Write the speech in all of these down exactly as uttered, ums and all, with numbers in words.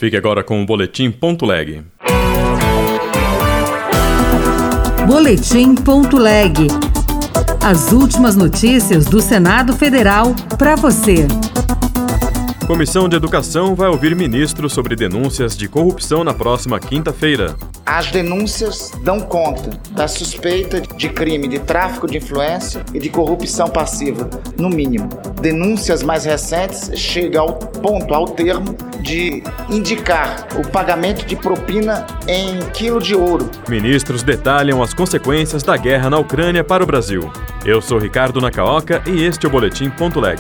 Fique agora com o Boletim Ponto Leg. Boletim Ponto Leg. As últimas notícias do Senado Federal para você. Comissão de Educação vai ouvir ministro sobre denúncias de corrupção na próxima quinta-feira. As denúncias dão conta da suspeita de crime de tráfico de influência e de corrupção passiva, no mínimo. Denúncias mais recentes chegam ao ponto, ao termo, de indicar o pagamento de propina em quilo de ouro. Ministros detalham as consequências da guerra na Ucrânia para o Brasil. Eu sou Ricardo Nacaoca e este é o Boletim Ponto Leg.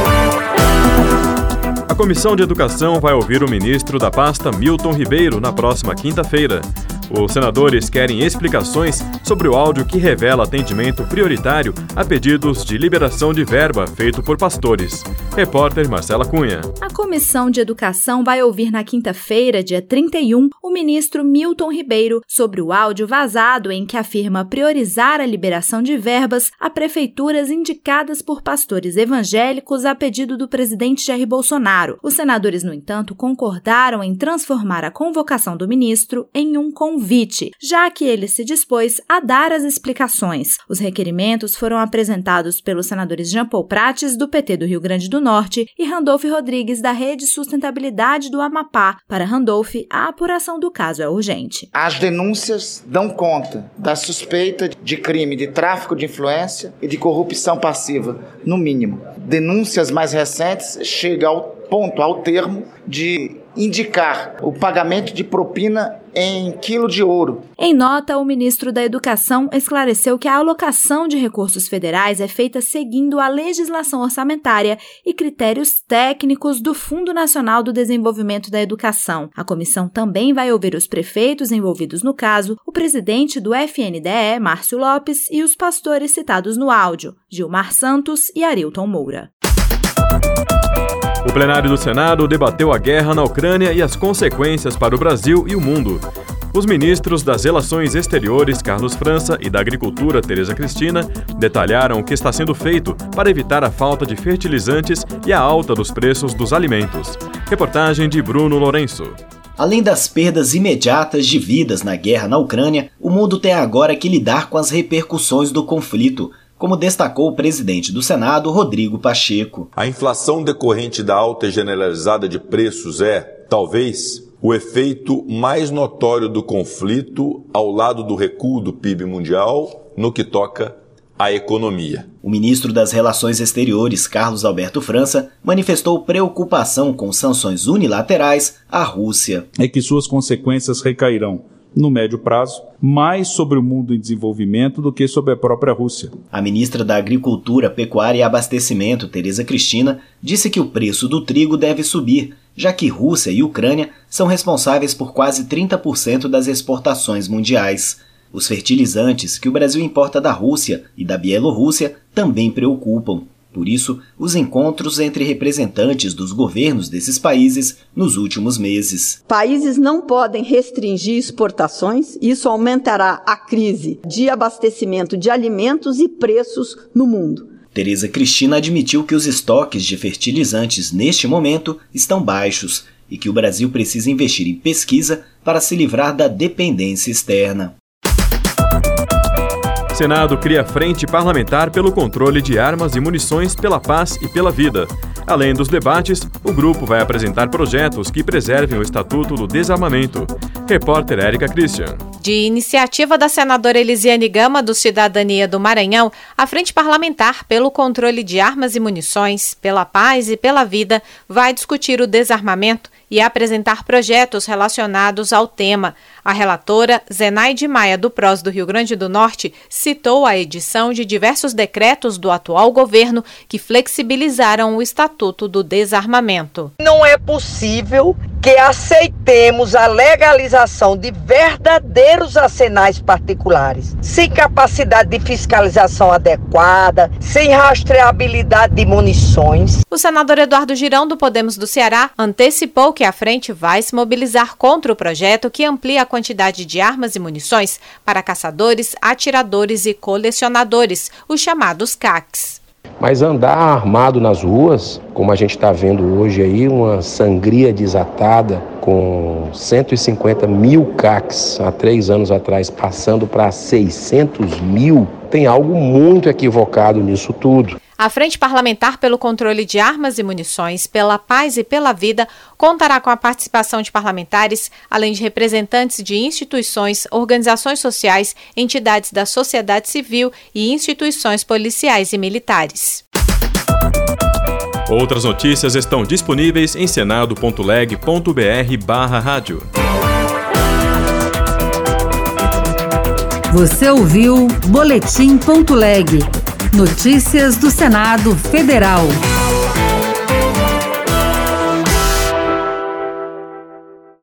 A Comissão de Educação vai ouvir o ministro da pasta, Milton Ribeiro, na próxima quinta-feira. Os senadores querem explicações sobre o áudio que revela atendimento prioritário a pedidos de liberação de verba feito por pastores. Repórter Marcela Cunha. A Comissão de Educação vai ouvir na quinta-feira, dia trinta e um, o ministro Milton Ribeiro sobre o áudio vazado em que afirma priorizar a liberação de verbas a prefeituras indicadas por pastores evangélicos a pedido do presidente Jair Bolsonaro. Os senadores, no entanto, concordaram em transformar a convocação do ministro em um convite, já que ele se dispôs a dar as explicações. Os requerimentos foram apresentados pelos senadores Jean Paul Prates, do P T do Rio Grande do Norte, e Randolph Rodrigues, da Rede Sustentabilidade do Amapá. Para Randolph, a apuração do caso é urgente. As denúncias dão conta da suspeita de crime de tráfico de influência e de corrupção passiva, no mínimo. Denúncias mais recentes chegam ao ponto, ao termo, de indicar o pagamento de propina em quilo de ouro. Em nota, o ministro da Educação esclareceu que a alocação de recursos federais é feita seguindo a legislação orçamentária e critérios técnicos do Fundo Nacional do Desenvolvimento da Educação. A comissão também vai ouvir os prefeitos envolvidos no caso, o presidente do F N D E, Márcio Lopes, e os pastores citados no áudio, Gilmar Santos e Arilton Moura. O plenário do Senado debateu a guerra na Ucrânia e as consequências para o Brasil e o mundo. Os ministros das Relações Exteriores, Carlos França, e da Agricultura, Tereza Cristina, detalharam o que está sendo feito para evitar a falta de fertilizantes e a alta dos preços dos alimentos. Reportagem de Bruno Lourenço. Além das perdas imediatas de vidas na guerra na Ucrânia, o mundo tem agora que lidar com as repercussões do conflito, como destacou o presidente do Senado, Rodrigo Pacheco. A inflação decorrente da alta generalizada de preços é, talvez, o efeito mais notório do conflito ao lado do recuo do P I B mundial no que toca à economia. O ministro das Relações Exteriores, Carlos Alberto França, manifestou preocupação com sanções unilaterais à Rússia. É que suas consequências recairão, no médio prazo, mais sobre o mundo em desenvolvimento do que sobre a própria Rússia. A ministra da Agricultura, Pecuária e Abastecimento, Tereza Cristina, disse que o preço do trigo deve subir, já que Rússia e Ucrânia são responsáveis por quase trinta por cento das exportações mundiais. Os fertilizantes que o Brasil importa da Rússia e da Bielorrússia também preocupam. Por isso, os encontros entre representantes dos governos desses países nos últimos meses. Países não podem restringir exportações, isso aumentará a crise de abastecimento de alimentos e preços no mundo. Tereza Cristina admitiu que os estoques de fertilizantes neste momento estão baixos e que o Brasil precisa investir em pesquisa para se livrar da dependência externa. Senado cria frente parlamentar pelo controle de armas e munições pela paz e pela vida. Além dos debates, o grupo vai apresentar projetos que preservem o Estatuto do Desarmamento. Repórter Érica Christian. De iniciativa da senadora Elisiane Gama, do Cidadania do Maranhão, a Frente Parlamentar pelo Controle de Armas e Munições, pela Paz e pela Vida vai discutir o desarmamento e apresentar projetos relacionados ao tema. A relatora, Zenaide Maia, do P R O S do Rio Grande do Norte, citou a edição de diversos decretos do atual governo que flexibilizaram o Estatuto do Desarmamento. Não é possível que aceitemos a legalização de verdadeiros arsenais particulares, sem capacidade de fiscalização adequada, sem rastreabilidade de munições. O senador Eduardo Girão, do Podemos do Ceará, antecipou que a frente vai se mobilizar contra o projeto que amplia a quantidade de armas e munições para caçadores, atiradores e colecionadores, os chamados C A Cs. Mas andar armado nas ruas, como a gente está vendo hoje aí, uma sangria desatada com cento e cinquenta mil C A Cs há três anos atrás, passando para seiscentos mil, tem algo muito equivocado nisso tudo. A Frente Parlamentar pelo Controle de Armas e Munições, pela Paz e pela Vida, contará com a participação de parlamentares, além de representantes de instituições, organizações sociais, entidades da sociedade civil e instituições policiais e militares. Outras notícias estão disponíveis em senado ponto leg ponto br barra rádio. Você ouviu Boletim ponto leg. Notícias do Senado Federal.